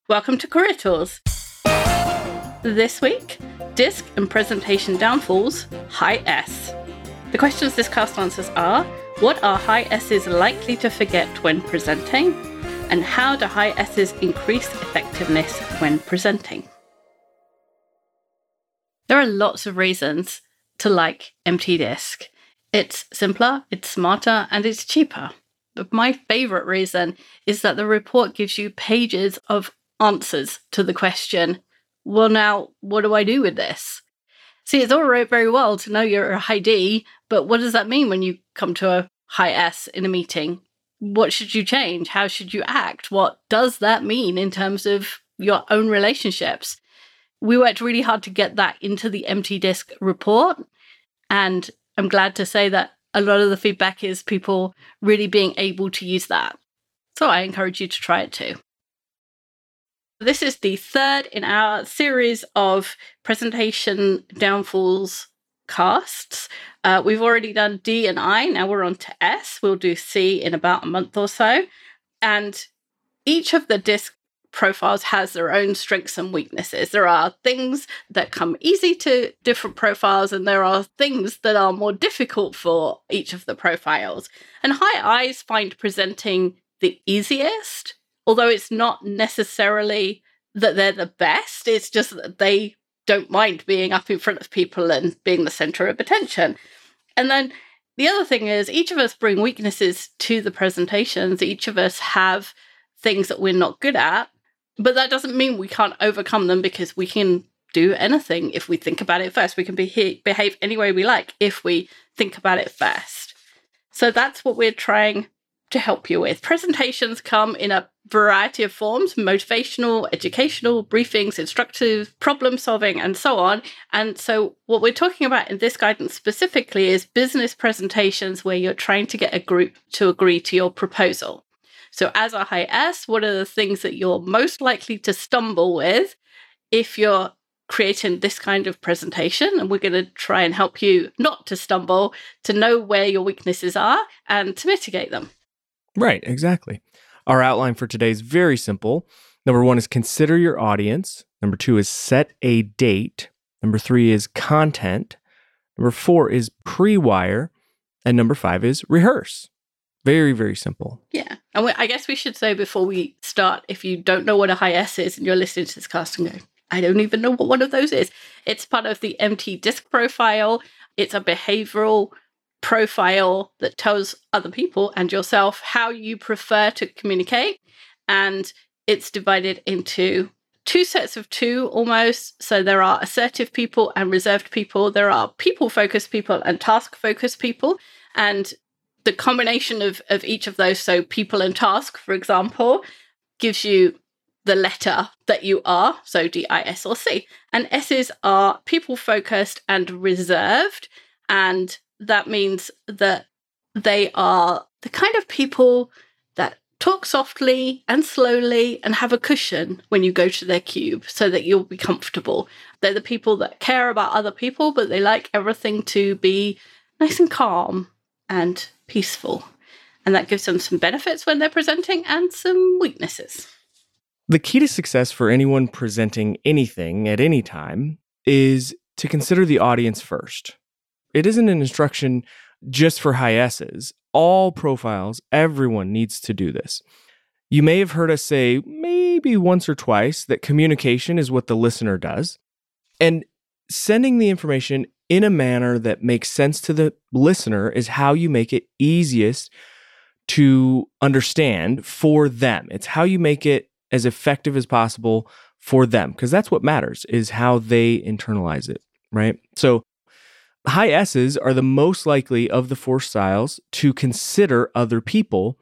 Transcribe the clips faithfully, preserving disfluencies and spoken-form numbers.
Welcome to Career Tools. This week, Disc and Presentation Downfalls, High S. The questions this cast answers are, what are High S's likely to forget when presenting? And how do High S's increase effectiveness when presenting? There are lots of reasons to like Empty Disc. It's simpler, it's smarter, and it's cheaper. But my favourite reason is that the report gives you pages of answers to the question, well, now, what do I do with this? See, it's all right, very well to know you're a high D, but what does that mean when you come to a high S in a meeting? What should you change? How should you act? What does that mean in terms of your own relationships? We worked really hard to get that into the Empty Disc report, and I'm glad to say that a lot of the feedback is people really being able to use that. So I encourage you to try it too. This is the third in our series of presentation downfalls casts. Uh, we've already done D and I, now we're on to S. We'll do C in about a month or so. And each of the disc profiles has their own strengths and weaknesses. There are things that come easy to different profiles, and there are things that are more difficult for each of the profiles. And high Is find presenting the easiest, although it's not necessarily that they're the best, it's just that they don't mind being up in front of people and being the center of attention. And then the other thing is each of us bring weaknesses to the presentations. Each of us have things that we're not good at, but that doesn't mean we can't overcome them, because we can do anything if we think about it first. We can be- behave any way we like if we think about it first. So that's what we're trying to help you with. Presentations come in a variety of forms: motivational, educational, briefings, instructive, problem solving, and so on. And so what we're talking about in this guidance specifically is business presentations where you're trying to get a group to agree to your proposal. So as a high S, what are the things that you're most likely to stumble with if you're creating this kind of presentation? And we're going to try and help you not to stumble, to know where your weaknesses are, and to mitigate them. Right, exactly. Our outline for today is very simple. Number one is consider your audience. Number two is set a date. Number three is content. Number four is pre-wire. And number five is rehearse. Very, very simple. Yeah. And we, I guess we should say before we start, if you don't know what a high S is and you're listening to this cast and go, I don't even know what one of those is. It's part of the Empty Disc profile. It's a behavioral profile that tells other people and yourself how you prefer to communicate. And it's divided into two sets of two almost. So there are assertive people and reserved people. There are people-focused people and task-focused people. And the combination of, of each of those, so people and task, for example, gives you the letter that you are, so D, I, S, or C. And S's are people-focused and reserved, and that means that they are the kind of people that talk softly and slowly and have a cushion when you go to their cube so that you'll be comfortable. They're the people that care about other people, but they like everything to be nice and calm and peaceful. And that gives them some benefits when they're presenting and some weaknesses. The key to success for anyone presenting anything at any time is to consider the audience first. It isn't an instruction just for high S's. All profiles, everyone needs to do this. You may have heard us say maybe once or twice that communication is what the listener does. And sending the information in a manner that makes sense to the listener is how you make it easiest to understand for them. It's how you make it as effective as possible for them, because that's what matters, is how they internalize it, right? So high S's are the most likely of the four styles to consider other people,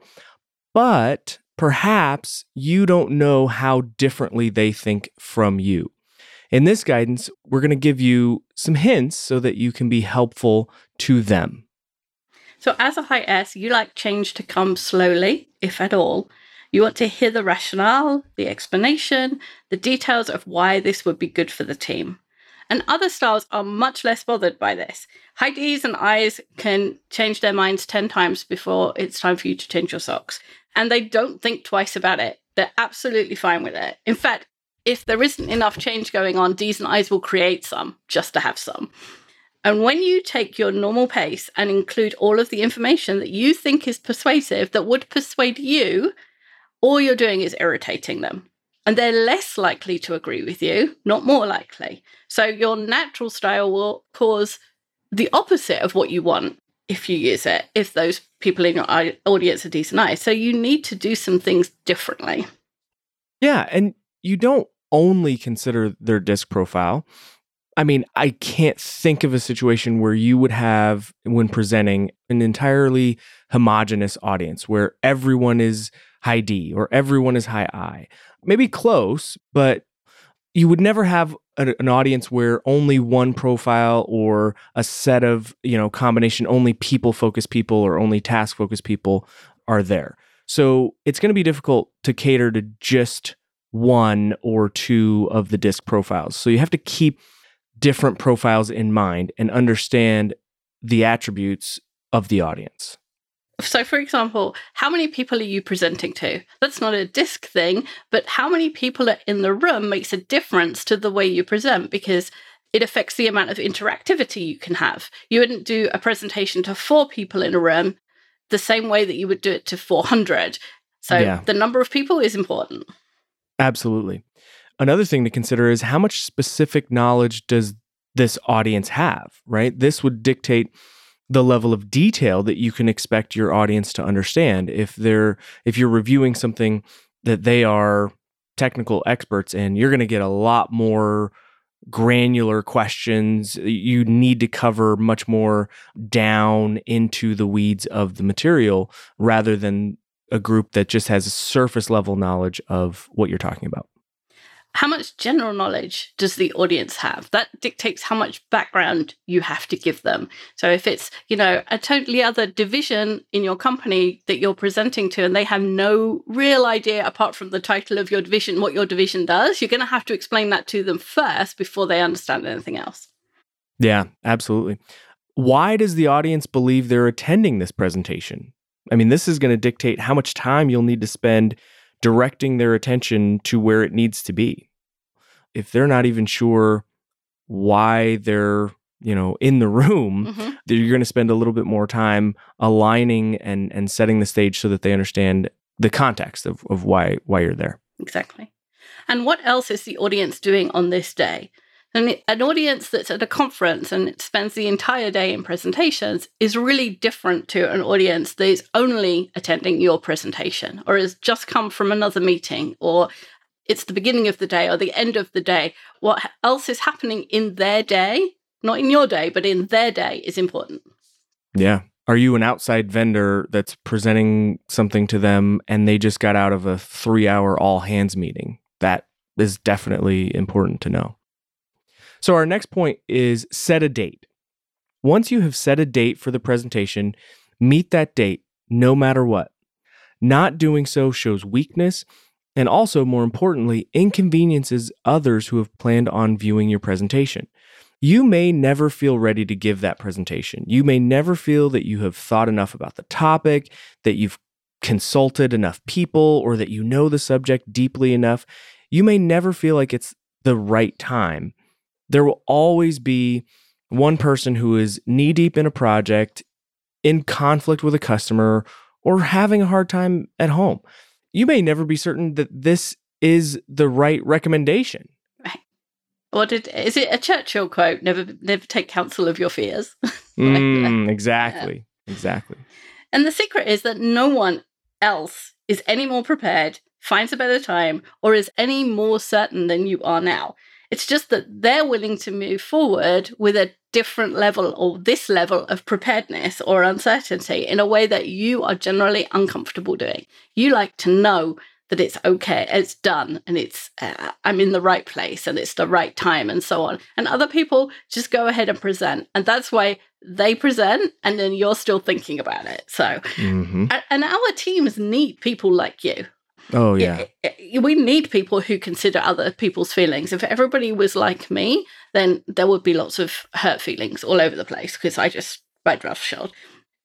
but perhaps you don't know how differently they think from you. In this guidance, we're going to give you some hints so that you can be helpful to them. So as a high S, you like change to come slowly, if at all. You want to hear the rationale, the explanation, the details of why this would be good for the team. And other styles are much less bothered by this. High Ds and Is can change their minds ten times before it's time for you to change your socks. and they don't think twice about it. They're absolutely fine with it. In fact, if there isn't enough change going on, D's and I's will create some just to have some. And when you take your normal pace and include all of the information that you think is persuasive, that would persuade you, all you're doing is irritating them. And they're less likely to agree with you, not more likely. So your natural style will cause the opposite of what you want if you use it, if those people in your audience are D's and I's. So you need to do some things differently. Yeah, and you don't only consider their DISC profile. I mean, I can't think of a situation where you would have, when presenting, an entirely homogenous audience where everyone is high D or everyone is high I. Maybe close, but you would never have a, an audience where only one profile or a set of, you know, combination, only people-focused people or only task-focused people are there. So it's going to be difficult to cater to just one or two of the DISC profiles. So you have to keep different profiles in mind and understand the attributes of the audience. So, for example, how many people are you presenting to? That's not a DISC thing, but how many people are in the room makes a difference to the way you present, because it affects the amount of interactivity you can have. You wouldn't do a presentation to four people in a room the same way that you would do it to four hundred. So yeah. The number of people is important. Absolutely. Another thing to consider is how much specific knowledge does this audience have, right? This would dictate the level of detail that you can expect your audience to understand. If they're if you're reviewing something that they are technical experts in, you're going to get a lot more granular questions. You need to cover much more down into the weeds of the material rather than a group that just has a surface level knowledge of what you're talking about. How much general knowledge does the audience have? That dictates how much background you have to give them. So if it's, you know, a totally other division in your company that you're presenting to and they have no real idea apart from the title of your division, what your division does, you're going to have to explain that to them first before they understand anything else. Yeah, absolutely. Why does the audience believe they're attending this presentation? I mean, this is going to dictate how much time you'll need to spend directing their attention to where it needs to be. If they're not even sure why they're, you know, in the room, mm-hmm. you're going to spend a little bit more time aligning and and setting the stage so that they understand the context of, of why why you're there. Exactly. And what else is the audience doing on this day? And an audience that's at a conference and it spends the entire day in presentations is really different to an audience that is only attending your presentation or has just come from another meeting, or it's the beginning of the day or the end of the day. What else is happening in their day, not in your day, but in their day, is important. Yeah. Are you an outside vendor that's presenting something to them and they just got out of a three-hour all-hands meeting? That is definitely important to know. So our next point is set a date. Once you have set a date for the presentation, meet that date no matter what. Not doing so shows weakness and also, more importantly, inconveniences others who have planned on viewing your presentation. You may never feel ready to give that presentation. You may never feel that you have thought enough about the topic, that you've consulted enough people, or that you know the subject deeply enough. You may never feel like it's the right time. There will always be one person who is knee-deep in a project, in conflict with a customer, or having a hard time at home. You may never be certain that this is the right recommendation. Right. Or did, is it a Churchill quote? Never never take counsel of your fears. mm, exactly. Yeah. Exactly. And the secret is that no one else is any more prepared, finds a better time, or is any more certain than you are now. It's just that they're willing to move forward with a different level or this level of preparedness or uncertainty in a way that you are generally uncomfortable doing. You like to know that it's okay, it's done, and it's uh, I'm in the right place and it's the right time and so on. And other people just go ahead and present. And that's why they present and then you're still thinking about it. So, mm-hmm. and our teams need people like you. Oh, yeah. It, it, we need people who consider other people's feelings. If everybody was like me, then there would be lots of hurt feelings all over the place because I just ride roughshod.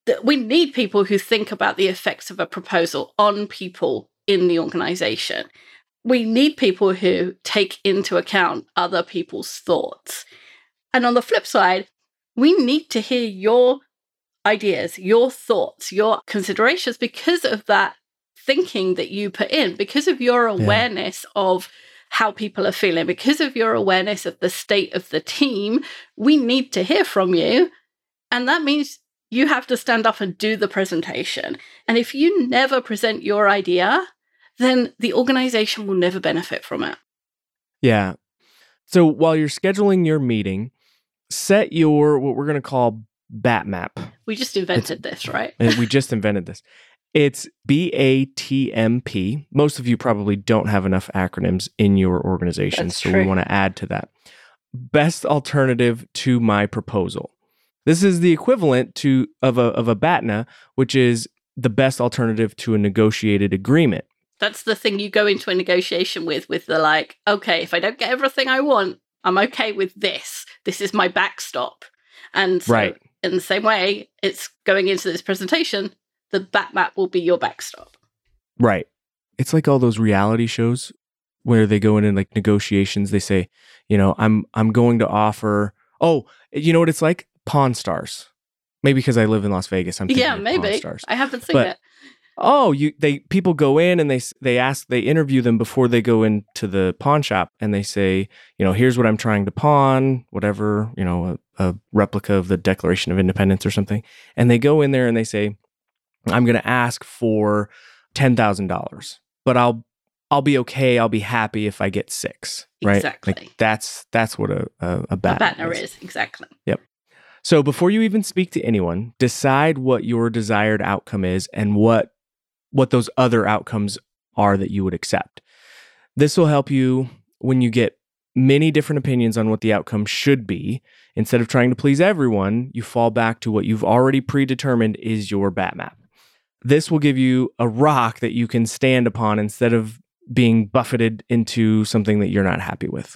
that we need people who think about the effects of a proposal on people in the organization. We need people who take into account other people's thoughts. And on the flip side, we need to hear your ideas, your thoughts, your considerations because of that thinking that you put in, because of your awareness yeah. of how people are feeling, because of your awareness of the state of the team. We need to hear from you. And that means you have to stand up and do the presentation. And if you never present your idea, then the organization will never benefit from it. Yeah. So while you're scheduling your meeting, set your, what we're going to call BAT map. We just invented it's, this, right? we just invented this. It's B A T M P. Most of you probably don't have enough acronyms in your organization, That's so true. we want to add to that. Best alternative to my proposal. This is the equivalent to of a of a B A T N A, which is the best alternative to a negotiated agreement. That's the thing you go into a negotiation with, with the like, okay, if I don't get everything I want, I'm okay with this. This is my backstop. And so right. in the same way, it's going into this presentation, the BAT map will be your backstop. Right. It's like all those reality shows where they go in and like negotiations. They say, you know, I'm I'm going to offer, oh, you know what it's like? Pawn Stars. Maybe because I live in Las Vegas, I'm thinking yeah, of maybe. Pawn Stars. I haven't seen but, it. Oh, you they people go in and they they ask they interview them before they go into the pawn shop, and they say, you know, here's what I'm trying to pawn, whatever, you know, a, a replica of the Declaration of Independence or something. And they go in there and they say, I'm going to ask for ten thousand dollars, but I'll I'll be okay. I'll be happy if I get six. Right? Exactly. Like that's that's what a a, a BAT A B A T N A is. is exactly. Yep. So before you even speak to anyone, decide what your desired outcome is and what what those other outcomes are that you would accept. This will help you when you get many different opinions on what the outcome should be. Instead of trying to please everyone, you fall back to what you've already predetermined is your BAT map. This will give you a rock that you can stand upon instead of being buffeted into something that you're not happy with.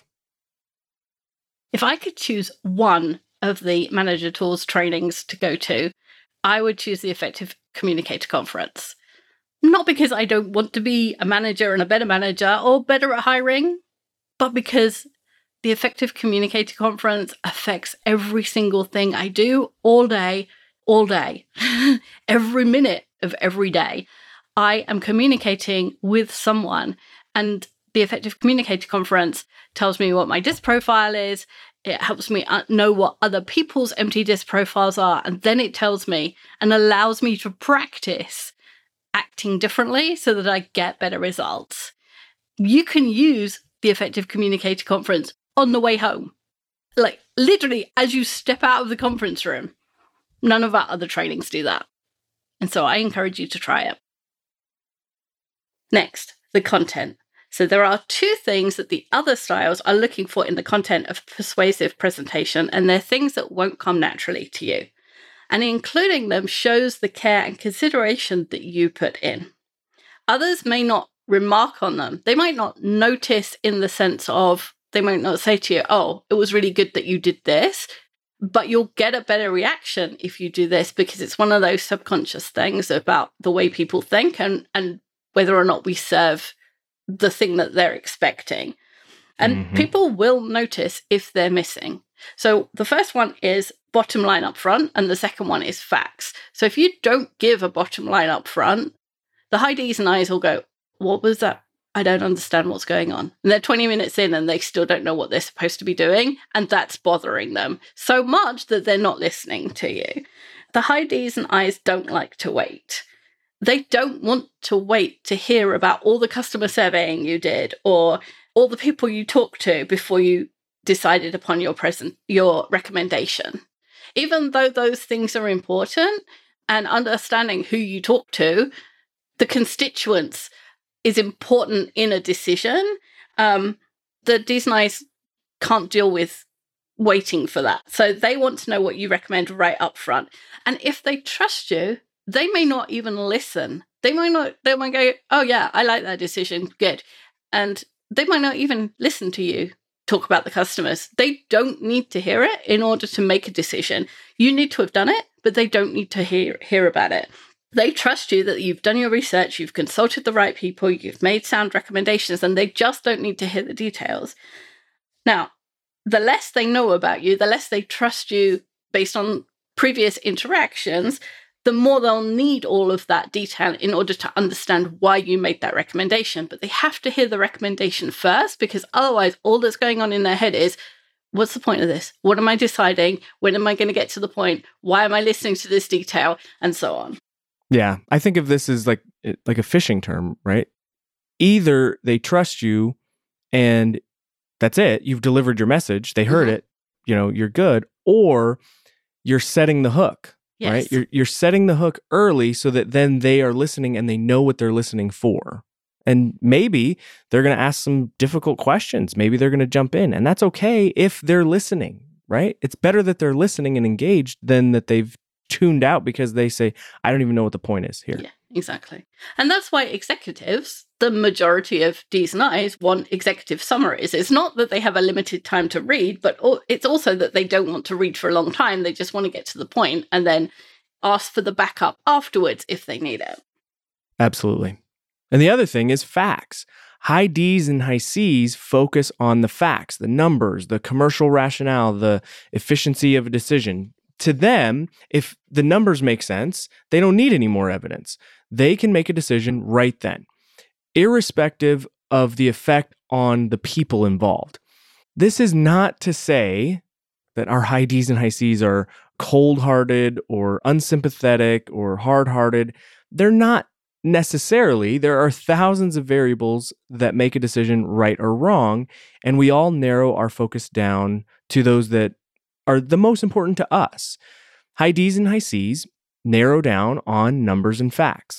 If I could choose one of the Manager Tools trainings to go to, I would choose the Effective Communicator Conference. Not because I don't want to be a manager and a better manager or better at hiring, but because the Effective Communicator Conference affects every single thing I do all day, all day, every minute of every day. I am communicating with someone, and the Effective Communicator Conference tells me what my DISC profile is. It helps me know what other people's empty DISC profiles are, and then it tells me and allows me to practice acting differently so that I get better results. You can use the Effective Communicator Conference on the way home. Like literally as you step out of the conference room. None of our other trainings do that. And so I encourage you to try it. Next, the content. So there are two things that the other styles are looking for in the content of persuasive presentation, and they're things that won't come naturally to you. And including them shows the care and consideration that you put in. Others may not remark on them. They might not notice in the sense of, they might not say to you, oh, it was really good that you did this, but you'll get a better reaction if you do this because it's one of those subconscious things about the way people think and, and whether or not we serve the thing that they're expecting. And mm-hmm. people will notice if they're missing. So the first one is bottom line up front, and the second one is facts. So if you don't give a bottom line up front, the high D's and I's will go, what was that? I don't understand what's going on. And they're twenty minutes in and they still don't know what they're supposed to be doing. And that's bothering them so much that they're not listening to you. The high D's and I's don't like to wait. They don't want to wait to hear about all the customer surveying you did or all the people you talked to before you decided upon your present your recommendation. Even though those things are important and understanding who you talk to, the constituents is important in a decision. Um, the D's and I's can't deal with waiting for that. So they want to know what you recommend right up front. And if they trust you, they may not even listen. They might not, they might go, oh yeah, I like that decision, good. And they might not even listen to you talk about the customers. They don't need to hear it in order to make a decision. You need to have done it, but they don't need to hear, hear about it. They trust you that you've done your research, you've consulted the right people, you've made sound recommendations, and they just don't need to hear the details. Now, the less they know about you, the less they trust you based on previous interactions, the more they'll need all of that detail in order to understand why you made that recommendation. But they have to hear the recommendation first, because otherwise all that's going on in their head is, what's the point of this? What am I deciding? When am I going to get to the point? Why am I listening to this detail? And so on. Yeah, I think of this as like like a fishing term, right? Either they trust you and that's it, you've delivered your message, they heard mm-hmm. it, you know, you're good, or you're setting the hook, yes. right? You're you're setting the hook early so that then they are listening and they know what they're listening for. And maybe they're going to ask some difficult questions. Maybe they're going to jump in, and that's okay if they're listening, right? It's better that they're listening and engaged than that they've tuned out because they say, I don't even know what the point is here. Yeah, exactly. And that's why executives, the majority of D's and I's, want executive summaries. It's not that they have a limited time to read, but it's also that they don't want to read for a long time. They just want to get to the point and then ask for the backup afterwards if they need it. Absolutely. And the other thing is facts. High D's and high C's focus on the facts, the numbers, the commercial rationale, the efficiency of a decision. To them, if the numbers make sense, they don't need any more evidence. They can make a decision right then, irrespective of the effect on the people involved. This is not to say that our high D's and high C's are cold-hearted or unsympathetic or hard-hearted. They're not necessarily. There are thousands of variables that make a decision right or wrong, and we all narrow our focus down to those that are the most important to us. High D's and high C's narrow down on numbers and facts.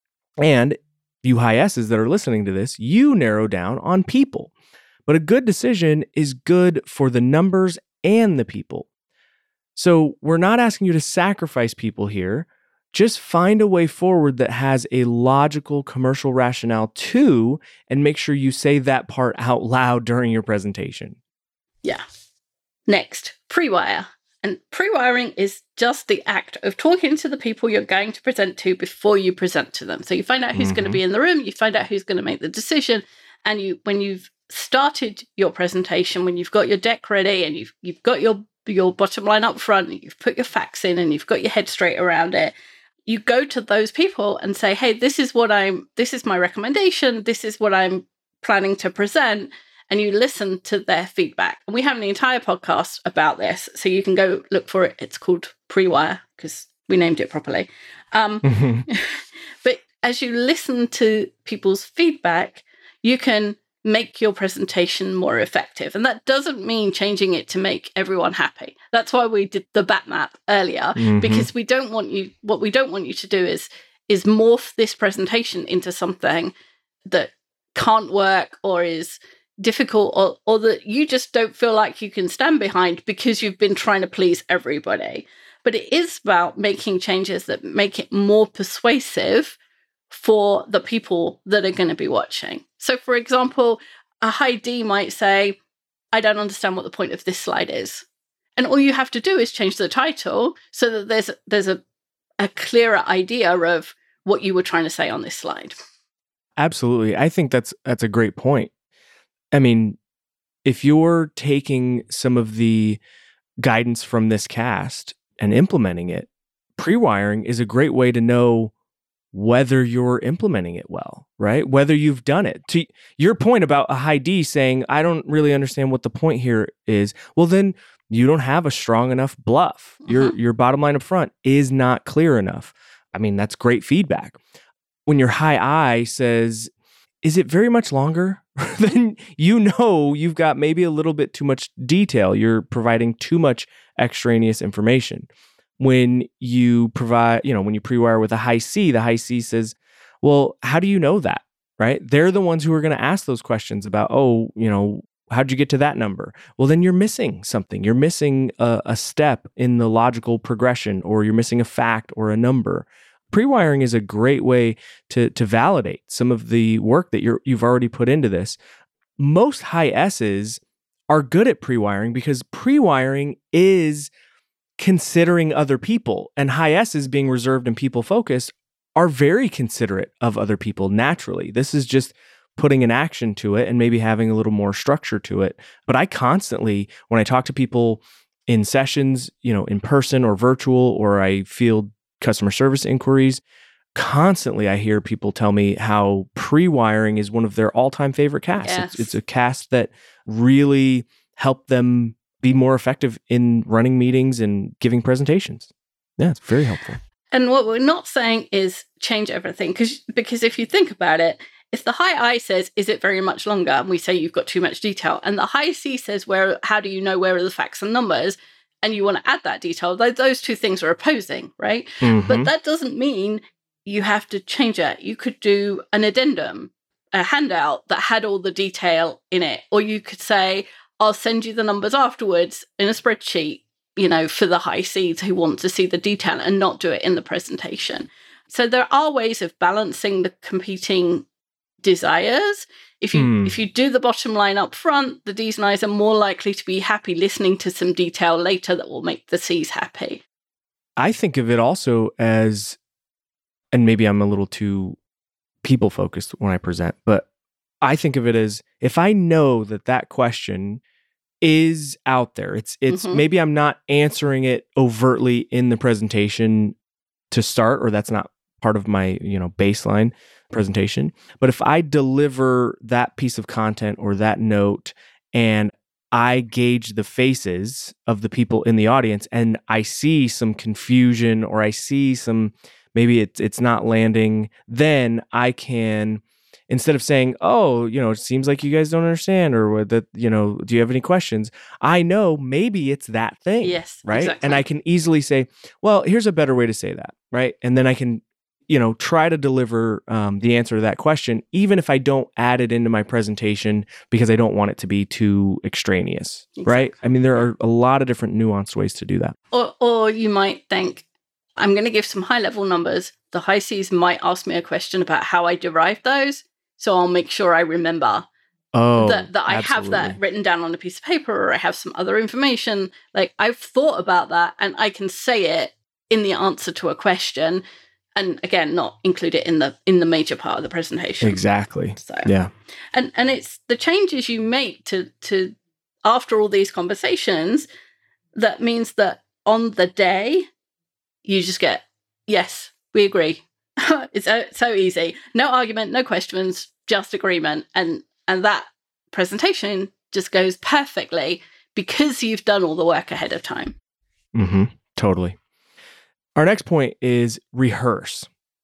And you high S's that are listening to this, you narrow down on people. But a good decision is good for the numbers and the people. So we're not asking you to sacrifice people here. Just find a way forward that has a logical commercial rationale too, and make sure you say that part out loud during your presentation. Yeah. Next, pre-wire. And pre-wiring is just the act of talking to the people you're going to present to before you present to them. So you find out who's mm-hmm. going to be in the room, you find out who's going to make the decision, and you, when you've started your presentation, when you've got your deck ready and you've you've got your your bottom line up front, and you've put your facts in and you've got your head straight around it, you go to those people and say, hey, this is what I'm, this is my recommendation, this is what I'm planning to present. And you listen to their feedback. And we have an entire podcast about this, so you can go look for it. It's called Pre-Wire, because we named it properly. Um, mm-hmm. But as you listen to people's feedback, you can make your presentation more effective. And that doesn't mean changing it to make everyone happy. That's why we did the bat map earlier, mm-hmm. because we don't want you, what we don't want you to do is, is morph this presentation into something that can't work or is difficult, or, or that you just don't feel like you can stand behind because you've been trying to please everybody. But it is about making changes that make it more persuasive for the people that are going to be watching. So, for example, a high D might say, I don't understand what the point of this slide is. And all you have to do is change the title so that there's, there's a, a clearer idea of what you were trying to say on this slide. Absolutely. I think that's that's a great point. I mean, if you're taking some of the guidance from this cast and implementing it, pre-wiring is a great way to know whether you're implementing it well, right? Whether you've done it. To your point about a high D saying, I don't really understand what the point here is, well, then you don't have a strong enough bluff. Mm-hmm. Your, your bottom line up front is not clear enough. I mean, that's great feedback. When your high I says, is it very much longer? Then you know you've got maybe a little bit too much detail. You're providing too much extraneous information. When you provide, you know, when you pre-wire with a high C, the high C says, well, how do you know that, right? They're the ones who are going to ask those questions about, oh, you know, how'd you get to that number? Well, then you're missing something. You're missing a, a step in the logical progression, or you're missing a fact or a number. Pre-wiring is a great way to, to validate some of the work that you're, you've already put into this. Most high S's are good at pre-wiring because pre-wiring is considering other people, and high S's being reserved and people focused are very considerate of other people naturally. This is just putting an action to it and maybe having a little more structure to it. But I constantly, when I talk to people in sessions, you know, in person or virtual, or I field customer service inquiries, constantly I hear people tell me how pre-wiring is one of their all-time favorite casts. Yes. It's, it's a cast that really helped them be more effective in running meetings and giving presentations. Yeah, it's very helpful. And what we're not saying is change everything, because because if you think about it, if the high I says, is it very much longer? And we say you've got too much detail. And the high C says, where? How do you know where are the facts and numbers? And you want to add that detail. Those two things are opposing, right? Mm-hmm. But that doesn't mean you have to change it. You could do an addendum, a handout that had all the detail in it. Or you could say, I'll send you the numbers afterwards in a spreadsheet, you know, for the high Cs who want to see the detail and not do it in the presentation. So there are ways of balancing the competing desires. If you Hmm. if you do the bottom line up front, the Ds and Is are more likely to be happy listening to some detail later that will make the Cs happy. I think of it also as, and maybe I'm a little too people focused when I present, but I think of it as if I know that that question is out there, it's it's Mhm. maybe I'm not answering it overtly in the presentation to start, or that's not part of my, you know, baseline presentation. But if I deliver that piece of content or that note and I gauge the faces of the people in the audience and I see some confusion or I see some, maybe it's it's not landing, then I can, instead of saying, oh, you know, it seems like you guys don't understand, or that, you know, do you have any questions? I know maybe it's that thing. Yes, right. exactly. And I can easily say, well, here's a better way to say that. Right. And then I can, you know, try to deliver um, the answer to that question, even if I don't add it into my presentation because I don't want it to be too extraneous. Right. Exactly. I mean, there are a lot of different nuanced ways to do that. Or or you might think, I'm going to give some high level numbers. The high Cs might ask me a question about how I derived those. So I'll make sure I remember Oh, that, that I have that absolutely. written down on a piece of paper, or I have some other information. Like, I've thought about that and I can say it in the answer to a question. And again, not include it in the in the major part of the presentation. Exactly. So Yeah. and and it's the changes you make to to after all these conversations that means that on the day you just get, yes, we agree. It's so, so easy. No argument, no questions, just agreement. And and that presentation just goes perfectly because you've done all the work ahead of time. Mm-hmm. Totally. Our next point is rehearse.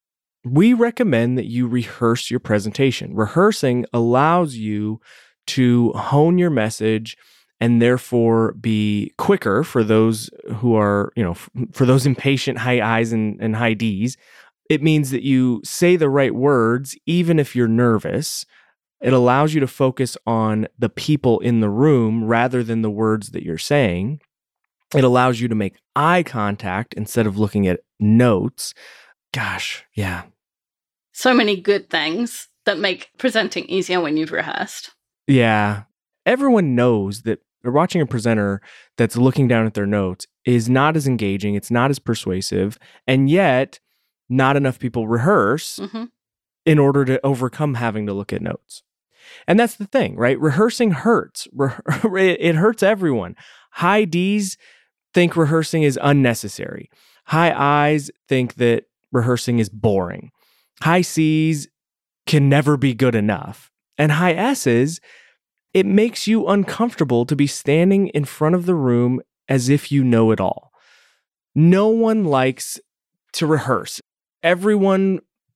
We recommend that you rehearse your presentation. Rehearsing allows you to hone your message and therefore be quicker for those who are, you know, f- for those impatient high Is and, and high Ds. It means that you say the right words, even if you're nervous. It allows you to focus on the people in the room rather than the words that you're saying. It allows you to make eye contact instead of looking at notes. Gosh, yeah. So many good things that make presenting easier when you've rehearsed. Yeah. Everyone knows that they're watching a presenter that's looking down at their notes is not as engaging, it's not as persuasive, and yet not enough people rehearse Mm-hmm. in order to overcome having to look at notes. And that's the thing, right? Rehearsing hurts. Re- it hurts everyone. High Ds think rehearsing is unnecessary. High Is think that rehearsing is boring. High Cs can never be good enough. And high S's, it makes you uncomfortable to be standing in front of the room as if you know it all. No one likes to rehearse. Everyone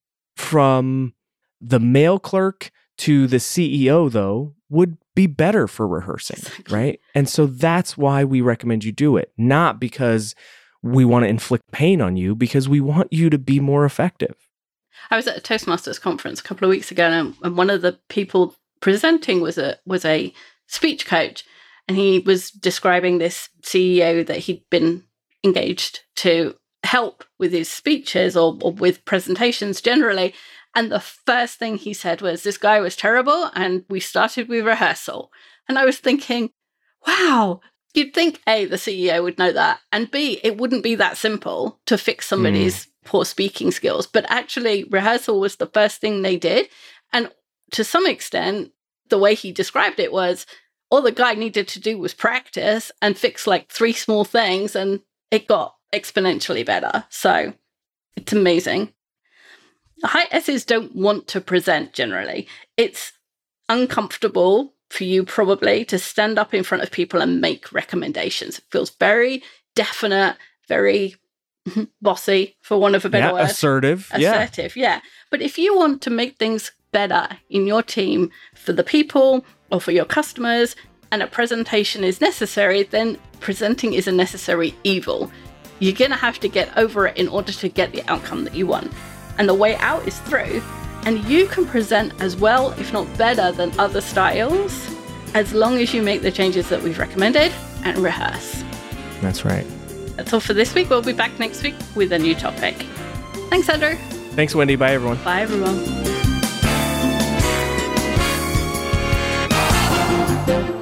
from the mail clerk to the C E O, though, would be better for rehearsing, Exactly. right? And so that's why we recommend you do it, not because we want to inflict pain on you, because we want you to be more effective. I was at a Toastmasters conference a couple of weeks ago, and, and one of the people presenting was a was a speech coach, and he was describing this C E O that he'd been engaged to help with his speeches or, or with presentations generally. And the first thing he said was, this guy was terrible, and we started with rehearsal. And I was thinking, wow, you'd think A, the C E O would know that, and B, it wouldn't be that simple to fix somebody's mm. poor speaking skills. But actually, rehearsal was the first thing they did. And to some extent, the way he described it was all the guy needed to do was practice and fix like three small things, and it got exponentially better. So it's amazing. High S's don't want to present generally. It's uncomfortable for you probably to stand up in front of people and make recommendations. It feels very definite, very bossy, for want of a better yeah, word. Assertive. Assertive, yeah. yeah. But if you want to make things better in your team for the people or for your customers, and a presentation is necessary, then presenting is a necessary evil. You're going to have to get over it in order to get the outcome that you want. And the way out is through. And you can present as well, if not better, than other styles, as long as you make the changes that we've recommended and rehearse. That's right. That's all for this week. We'll be back next week with a new topic. Thanks, Andrew. Thanks, Wendy. Bye, everyone. Bye, everyone.